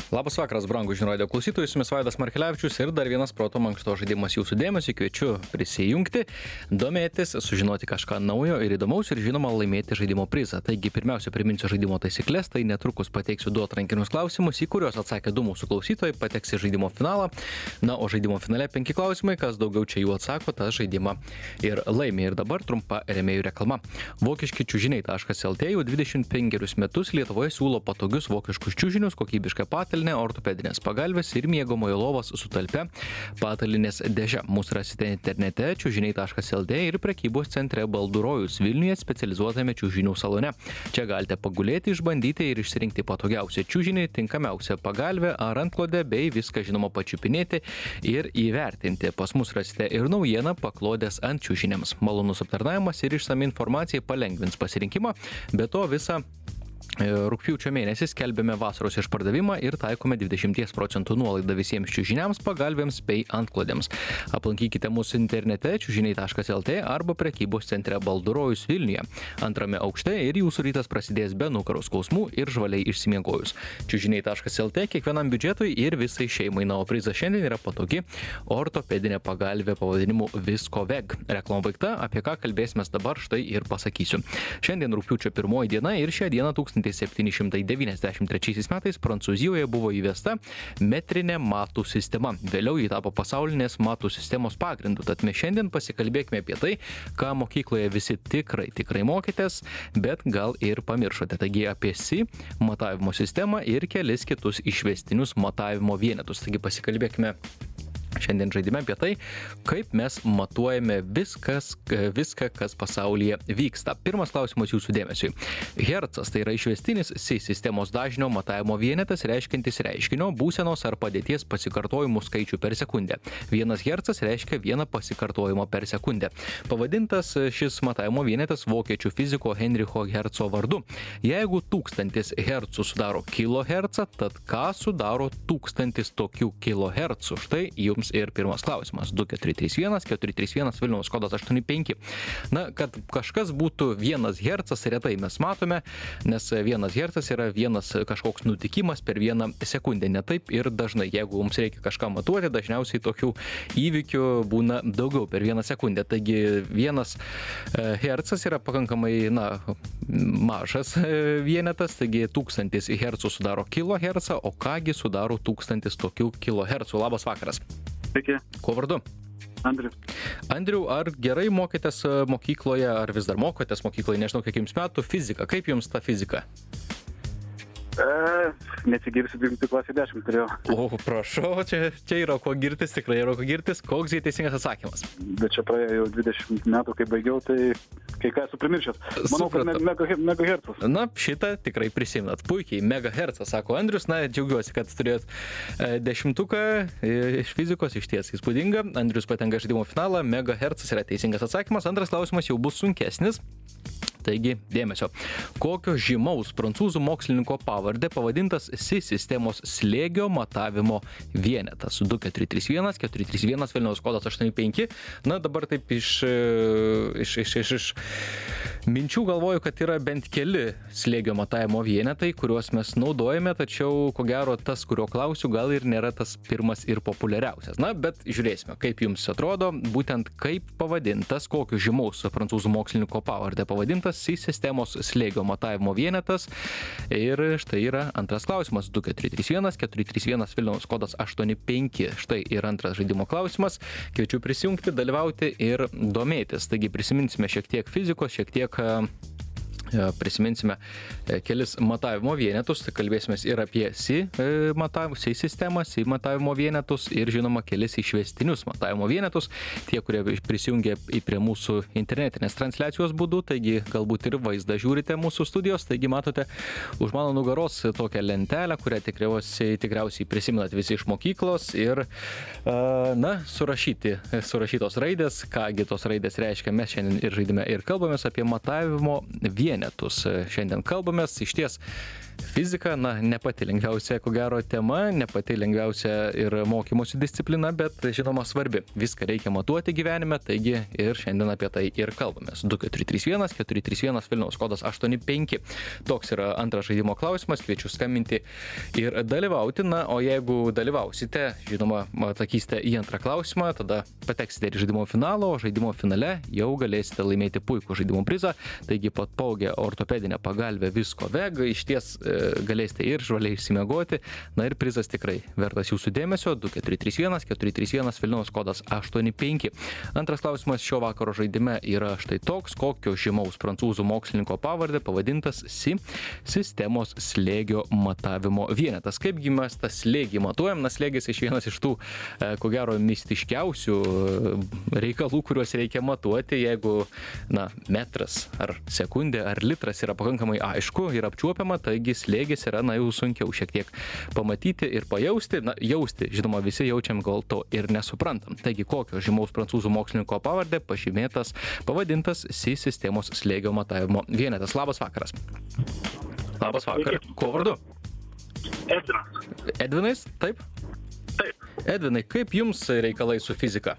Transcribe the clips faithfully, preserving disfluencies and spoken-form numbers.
Labas vakaras, brangūs žinių radijo klausytojai, su jumis Vaidas Markelevičius ir dar vienas proto mankšto žaidimas jūsų dėmesio. Kviečiu prisijungti, domėtis, sužinoti kažką naujo ir įdomaus ir žinoma laimėti žaidimo prizą. Taigi pirmiausia priminsiu žaidimo taisyklės, tai netrukus pateiksiu du atrankinius klausimus, į kuriuos atsakė du mūsų klausytojai, pateks į žaidimo finalą. Na, o žaidimo finale penki klausimai, kas daugiau čia jų atsako, tas žaidimą ir laimė. Ir dabar trumpa rėmėjų reklama. Vokiški čiužiniai taškas lt jau dvidešimt penkerius metus Lietuvoje siūlo patogius vokiškus čiužinius, kokybišką patalynę, ortopedinės pagalvės ir miegamojo lovos su talpia patalinės dėže. Mūsų rasite internete čiužiniai taškas lt ir prekybos centre Baldų Rojus Vilniuje specializuotame čiužinių salone. Čia galite pagulėti, išbandyti ir išsirinkti patogiausią čiužinį, tinkamiausią pagalvę ar antklodę bei viską žinoma pačiupinėti ir įvertinti. Pas mus rasite ir naujieną paklodės ant čiužiniams. Malonus aptarnavimas ir išsami informacija palengvins pasirinkimą, be to visą rugpjūčio mėnesį skelbėme vasaros išpardavimą ir taikome dvidešimt procentų nuolaidą visiems čiužiniams, pagalvėms bei antklodėms. Aplankykite mūsų internete čiužiniai taškas lt arba prekybos centre Baldų Rojus Vilniuje. Antrame aukšte ir jūsų rytas prasidės be nugaros skausmų ir žvaliai išsimiegojus. čiužiniai taškas lt kiekvienam biudžetui ir visai šeimai. Na, o prizas šiandien yra patogi ortopedinė pagalvė pavadinimu Viscoveg. Reklama baigta, apie ką kalbėsime dabar, štai ir pasakysiu. Šiandien rugpjūčio pirmoji diena ir šią dieną tūkstantis septyni šimtai devyniasdešimt trečiaisiais metais Prancūzijoje buvo įvesta metrinė matų sistema. Vėliau ji tapo pasaulinės matų sistemos pagrindu. Tad mes šiandien pasikalbėkime apie tai, ką mokykloje visi tikrai, tikrai mokėtės, bet gal ir pamiršote. Taigi apie si matavimo sistemą ir kelis kitus išvestinius matavimo vienetus. Taigi pasikalbėkime šiandien žaidime apie tai, kaip mes matuojame viskas, viską, kas pasaulyje vyksta. Pirmas klausimas jūsų dėmesiui. Hercas tai yra išvestinis si sistemos dažnio matavimo vienetas, reiškiantis reiškinio, būsenos ar padėties pasikartojimų skaičių per sekundę. Vienas hercas reiškia vieną pasikartojimą per sekundę. Pavadintas šis matavimo vienetas vokiečių fiziko Heinricho Herco vardu. Jeigu tūkstantis hercų sudaro kilohercą, tad ką sudaro tūkstantis tokių kilohercų? Štai jums ir pirmas klausimas. du keturi trys vienas keturi trys vienas Vilniaus kodas aštuoni penki. Na, kad kažkas būtų vienas hercas, retai mes matome, nes vienas hercas yra vienas kažkoks nutikimas per vieną sekundę. Ne taip ir dažnai. Jeigu mums reikia kažką matuoti, dažniausiai tokių įvykių būna daugiau per vieną sekundę. Taigi vienas hercas yra pakankamai, na, mažas vienetas, taigi tūkstantis hercų sudaro kilohercą, o kągi sudaro tūkstantis tokių kilohercų. Labas vakaras. Sveiki. Kuo vardu? Andrius. Andriu, ar gerai mokėtės mokykloje, ar vis dar mokotės mokykloje, nežinau, kiek jums metų, fizika? Kaip jums ta fizika? E, nesigirsiu, dvyliktoje klasėje dešimt turėjau. O, prašau, čia, čia yra ko girtis, tikrai yra ko girtis. Koks jai teisingas atsakymas? Bet čia praėjo jau dvidešimt metų, kai baigiau, tai kai ką esu primiršęs. Manau, kad Supratau. mega, megahercas. Na, šitą tikrai prisiminat. Puikiai, megahercas, sako Andrius. Na, džiaugiuosi, kad turėjot e, dešimtuką e, iš fizikos, iš ties įspūdinga. Andrius patenka į žaidimo finalą, megahercas yra teisingas atsakymas. Antras klausimas jau bus sunkesnis. Taigi, dėmesio. Kokio žymaus prancūzų mokslininko pavardė pavadintas si sistemos slėgio matavimo vienetas? du keturi trys vienas keturi trys vienas Vilniaus kodas aštuoni penki. Na, dabar taip iš, iš, iš, iš, iš minčių galvoju, kad yra bent keli slėgio matavimo vienetai, kuriuos mes naudojame, tačiau, ko gero, tas, kurio klausiu, gal ir nėra tas pirmas ir populiariausias. Na, bet žiūrėsime, kaip jums atrodo, būtent kaip pavadintas, kokio žymaus prancūzų mokslininko pavardė pavadintas si sistemos slėgio matavimo vienetas. Ir štai yra antras klausimas. du keturi trys vienas keturi trys vienas Vilniaus kodas aštuoni penki. Štai ir antras žaidimo klausimas. Kviečiu prisijungti, dalyvauti ir domėtis. Taigi prisiminsime šiek tiek fizikos, šiek tiek prisiminsime kelis matavimo vienetus, tai kalbėsime ir apie si matavimo, si sistemą, si matavimo vienetus ir žinoma kelis išvestinius matavimo vienetus, tie, kurie prisijungia prie mūsų internetinės transliacijos būdų, taigi galbūt ir vaizdą žiūrite mūsų studijos, taigi matote už mano nugaros tokią lentelę, kurią tikriausiai, tikriausiai prisimenat visi iš mokyklos ir na, surašyti, surašytos raidės, kągi tos raidės reiškia, mes šiandien ir žaidime ir kalbamės apie matavimo vienetus. Šiandien kalbamės, iš ties Fizika, na, ne pati lengviausia, ko gero, tema, ne pati lengviausia ir mokymosi disciplina, bet, žinoma, svarbi. Viską reikia matuoti gyvenime, taigi ir šiandien apie tai ir kalbamės. du keturi trys vienas keturi trys vienas Vilniaus kodas aštuoni penki. Toks yra antras žaidimo klausimas, kviečiu skambinti ir dalyvauti. Na, o jeigu dalyvausite, žinoma, atsakysite į antrą klausimą, tada pateksite į žaidimo finalą, o žaidimo finale jau galėsite laimėti puikų žaidimo prizą. Taigi patogią ortopedinę pagalbę Visko Veg, iš ties e, galėsite ir žvaliai išsimiegoti. Na ir prizas tikrai vertas jūsų dėmesio. du keturi trys vienas keturi trys vienas Vilniaus kodas aštuoni penki. Antras klausimas šio vakaro žaidime yra štai toks: kokio žymaus prancūzų mokslininko pavardė pavadintas Si sistemos slėgio matavimo vienetas. Kaipgi mes tą slėgį matuojam? Na, slėgis iš vienas iš tų, e, ko gero, mistiškiausių reikalų, kuriuos reikia matuoti. Jeigu, na, metras ar sekundė ar litras yra pakankamai aišku ir apčiuopiama, taigi slėgis yra, na, jau sunkiau šiek tiek pamatyti ir pajausti. Na, jausti, žinoma, visi jaučiam, gal to ir nesuprantam. Taigi, kokio žymaus prancūzų mokslininko pavardė pažymėtas, pavadintas Si sistemos slėgio matavimo vienetas. Labas vakaras. Labas vakaras. Kuo vardu? Edvinas. Edvinais, taip? Taip. Edvinai, kaip jums reikalai su fizika?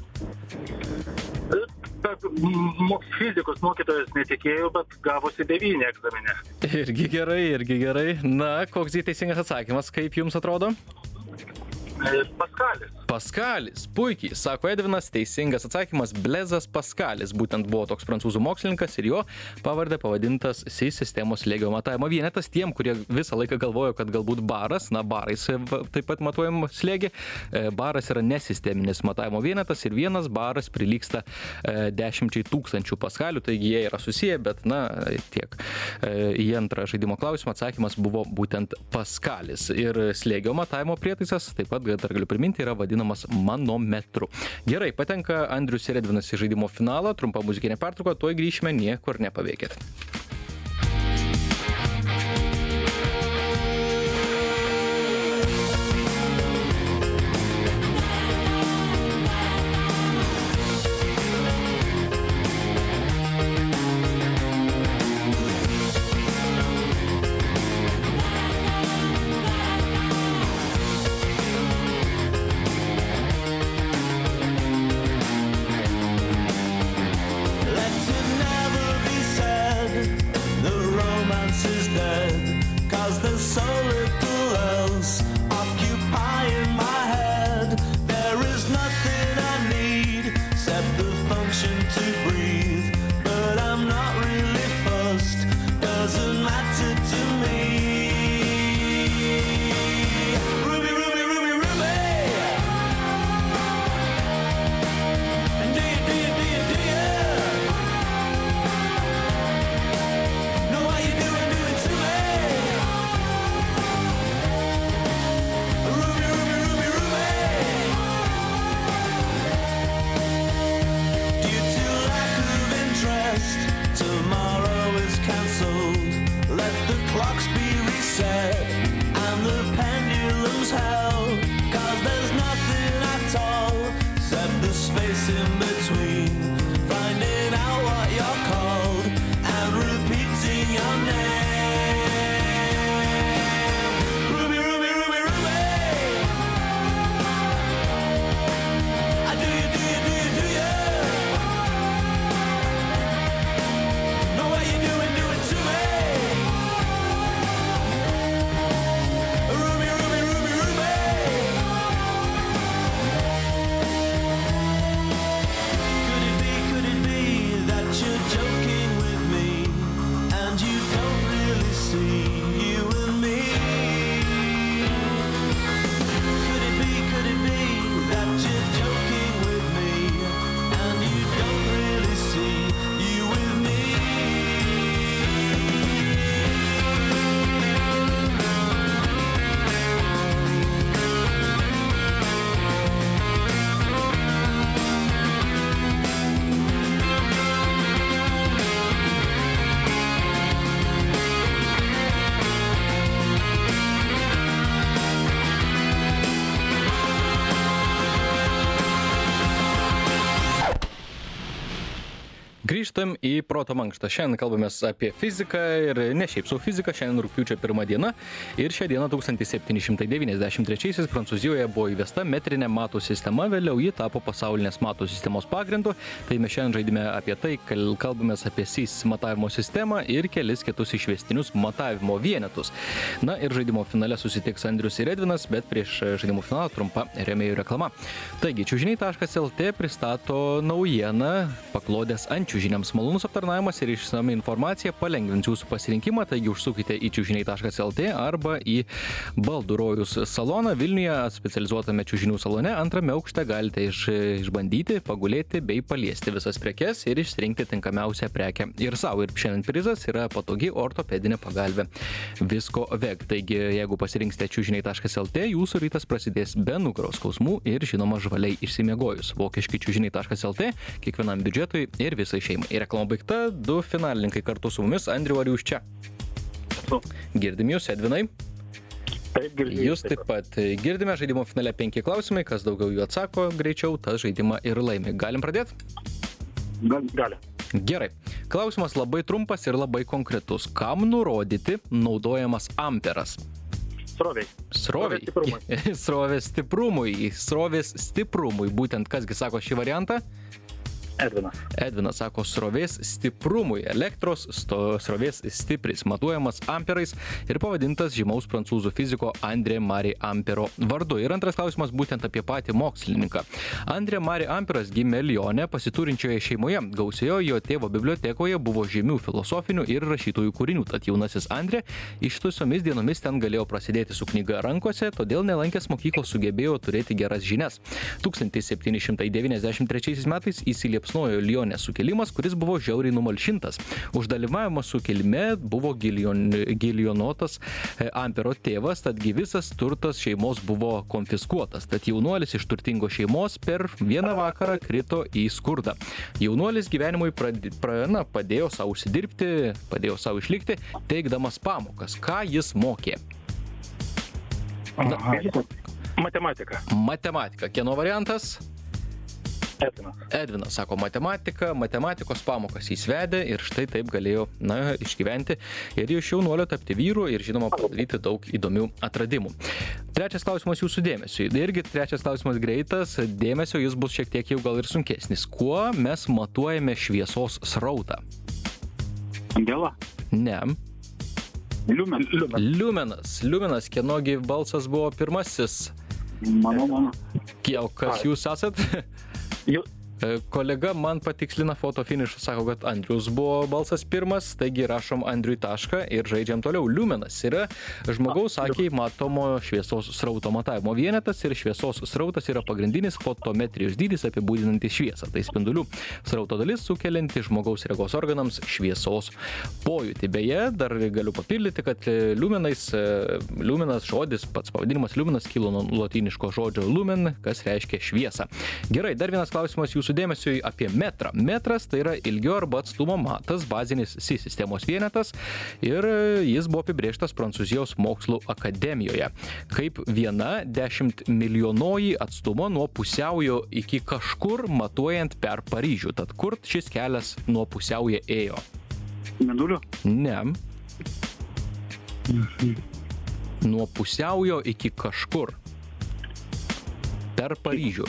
Fizikos mokytojas netikėjo, bet gavosi devyni egzamine. Irgi gerai, irgi gerai. Na, koks teisingas atsakymas, kaip jums atrodo? Paskalis. Paskalis, puikiai, sako Edvinas, teisingas atsakymas Blezas Paskalis. Būtent buvo toks prancūzų mokslininkas ir jo pavardė pavadintas Si sistemos slėgio matavimo vienetas. Tiem, kurie visą laiką galvojo, kad galbūt baras, na, barais taip pat matuojam slėgį. Baras yra nesisteminis matavimo vienetas ir vienas baras prilyksta dešimčiai tūkstančių paskalių, taigi jie yra susiję, bet, na, tiek. Į antrą žaidimo klausimą atsakymas buvo būtent Paskalis. Ir slėgio matavimo prietaisas, taip pat, dar galiu priminti, yra vadinamas manometru. Gerai, patenka Andrius ir Edvinas į žaidimo finalą, trumpa muzikinė pertrauka, tuoj grįšime, niekur nepabėkit. Grįžtam į proto mankštą. Šiandien kalbamės apie fiziką ir ne šiaip sau fiziką. Šiandien rugpjūčio pirma diena ir šią dieną tūkstantis septyni šimtai devyniasdešimt trečiaisiais Prancūzijoje buvo įvesta metrinė matų sistema, vėliau ji tapo pasaulinės matų sistemos pagrindu. Tai mes šiandien žaidime apie tai, kalbamės apie S I S matavimo sistemą ir kelis kitus išvestinius matavimo vienetus. Na ir žaidimo finale susitiks Andrius ir Edvinas, bet prieš žaidimo finalą trumpa rėmėjų reklama. Taigi, čiužiniai taškas el tė pristato naujieną paklodės ant čiužiniams. Malonus aptarnavimas ir išsami informacija palengvins jūsų pasirinkimą, taigi užsukite į čiužiniai taškas el tė arba į Baldų rojus saloną Vilniuje, specializuotame čiužinių salone. Antrame aukšte galite iš, išbandyti, pagulėti bei paliesti visas prekes ir išsirinkti tinkamiausią prekę ir savo. Ir šiandien prizas yra patogi ortopedinė pagalbė Visko Veg. Taigi, jeigu pasirinksite čiužiniai taškas el tė, jūsų rytas prasidės be nugaros skausmų ir žinoma žvaliai išsimiegojus. Vokiški čiužiniai taškas el tė kiekvienam biudžetui ir visai šeimai. Ir reklama baigta, du finalininkai kartu su mumis. Andriu, ar jūs čia? Esu. Girdim jūs, Edvinai? Taip, girdėjau. Jūs taip pat girdime žaidimo finale penki klausimai, kas daugiau jų atsako greičiau, tas žaidimą ir laimi. Galim pradėti? Gal, gali. Gerai. Klausimas labai trumpas ir labai konkretus. Kam nurodyti naudojamas amperas? Sroviai. Sroviai. Srovės Srovės stiprumui. Srovės stiprumui. Būtent kasgi sako šį variantą? Edvinas. Edvinas sako srovės stiprumui. Elektros sto, srovės stipris matuojamas amperais ir pavadintas žymaus prancūzų fiziko André Marie Ampero vardu. Ir antras klausimas būtent apie patį mokslininką. André Marie Amperas gimė Lione pasiturinčioje šeimoje. Gausėjo jo tėvo bibliotekoje buvo žymių filosofinių ir rašytojų kūrinių. Tad jaunasis Andrė ištisomis dienomis ten galėjo prasidėti su knyga rankose, todėl nelankęs mokyklos sugebėjo turėti geras žinias. tūkstantis septyni šimtai devyniasdešimt trečiaisiais metais įsiliepsnojo Lione sukilimas, kuris buvo žiauriai numalšintas. Už dalyvavimą sukilime buvo gilion, gilionuotas Ampero tėvas, tadgi visas turtas šeimos buvo konfiskuotas. Tad jaunuolis iš turtingos šeimos per vieną vakarą krito į skurdą. Jaunuolis gyvenimui prad, pra, na, padėjo savo užsidirbti, padėjo savo išlikti, teikdamas pamokas. Ką jis mokė? Na, matematika. Matematika. Kieno variantas? Edvinas. Edvinas sako matematika, matematikos pamokas jis vedė ir štai taip galėjo, na, išgyventi ir iš jaunuolio tapti vyru ir, žinoma, padaryti daug įdomių atradimų. Trečias klausimas jūsų dėmesiui. Irgi trečias klausimas greitas, dėmesio jis bus šiek tiek jau gal ir sunkesnis. Kuo mes matuojame šviesos srautą? Angela. Ne. Liumen. Liumen. Liumenas. Liumenas, kienogi balsas buvo pirmasis? Mano, mano. Kiek, kas jūs esat? Jau. Kolega man patikslina foto finišą, sako, kad Andrius buvo balsas pirmas, taigi rašom Andriui tašką ir žaidžiam toliau. Liumenas yra žmogaus akiai matomo šviesos srauto matavimo vienetas ir šviesos srautas yra pagrindinis fotometrijos dydis apibūdinantis šviesą. Tai spindulių srauto dalis sukelianti žmogaus regos organams šviesos pojūtį. Beje, dar galiu papildyti, kad liumenais, liumenas žodis, pats pavadinimas liumenas kilo nuo lotyniško žodžio lumen, kas reiškia šviesą. Gerai, dar vienas klausimas jūsų dėmesiui apie metrą. Metras tai yra ilgio arba atstumo matas, bazinis S I S sistemos vienetas ir jis buvo apibrėžtas Prancūzijos mokslų akademijoje kaip viena dešimt milijonoji atstumo nuo pusiaujo iki kažkur matuojant per Paryžių. Tad kur šis kelias nuo pusiaujo ėjo? Mėnulio? Ne. Nuo pusiaujo iki kažkur per Paryžių.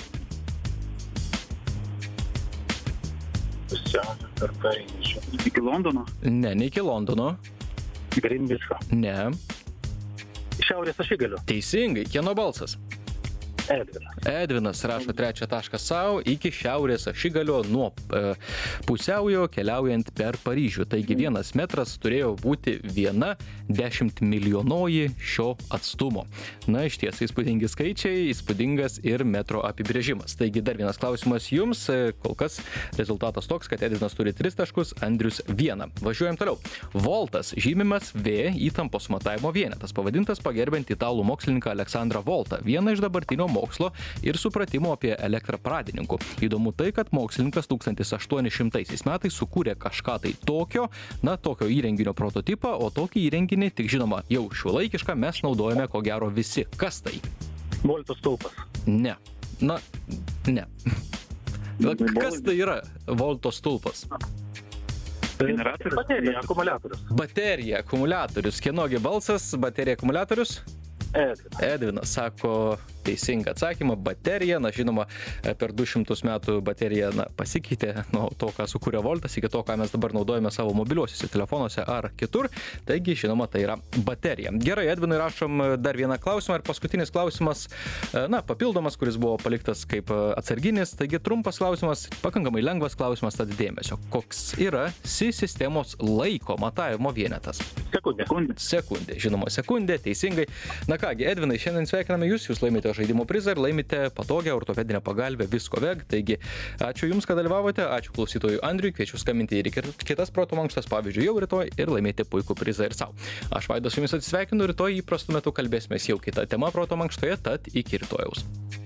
Pusiaujo per Paryžių. Iki Londono? Ne, ne iki Londono. Grinvičo. Ne. Šiaurės ašigalio. Teisingai. Kieno balsas? Edvinas. Edvinas rašo trečią tašką savo iki šiaurės ašigalio nuo e, pusiaujo keliaujant per Paryžių. Taigi vienas metras turėjo būti viena dešimt milijonoji šio atstumo. Na, iš ties įspūdingi skaičiai, įspūdingas ir metro apibrėžimas. Taigi dar vienas klausimas jums. Kol kas rezultatas toks, kad Edvinas turi tris taškus, Andrius vieną. Važiuojam toliau. Voltas žymimas V įtampos matavimo vienetas, pavadintas pagerbiant italų mokslininką Aleksandrą Voltą, vieną iš dabartinio mokslo ir supratimo apie elektrą pradininkų. Įdomu tai, kad mokslininkas tūkstantis aštuoni šimtaisiais metais sukūrė kažką tai tokio, na, tokio įrenginio prototipą, o tokį įrenginį, tik žinoma, jau šiuolaikišką mes naudojame ko gero visi. Kas tai? Volto stulpas. Ne. Na, ne. Kas tai yra Volto stulpas? Generatorius. Baterija, akumuliatorius. Baterija, akumuliatorius. Kienogi balsas? Baterija, akumuliatorius? Edvinas. Edvinas sako teisingą atsakymą. Baterija, na žinoma, per du šimtus metų baterija na, pasikeitė nuo to, ką sukūrė Voltas, iki to, ką mes dabar naudojame savo mobiliuosiuose telefonuose ar kitur. Taigi, žinoma, tai yra baterija. Gerai, Edvinui rašom dar vieną klausimą ir paskutinis klausimas, na, papildomas, kuris buvo paliktas kaip atsarginis. Taigi, trumpas klausimas, pakankamai lengvas klausimas, tad dėmesio. Koks yra SI sistemos laiko matavimo vienetas? Sekundė. Sekundė. Sekundė, žinoma, sekundė, teisingai. Na kągi, Edvinai, šiandien sveikiname jūs, jūs laimite žaidimų prizą ir laimite patogią ortopedinę pagalbę Viskoveg. Taigi, ačiū Jums, kad dalyvavote, ačiū klausytojui Andriui, kviečiu skambinti ir kitas proto mankštas, pavyzdžiui, jau rytoj ir laimėti puikų prizą ir savo. Aš Vaidas su Jumis atsisveikinu, rytoj įprastu metu kalbėsime jau kitą temą proto mankštoje, tad iki rytojaus.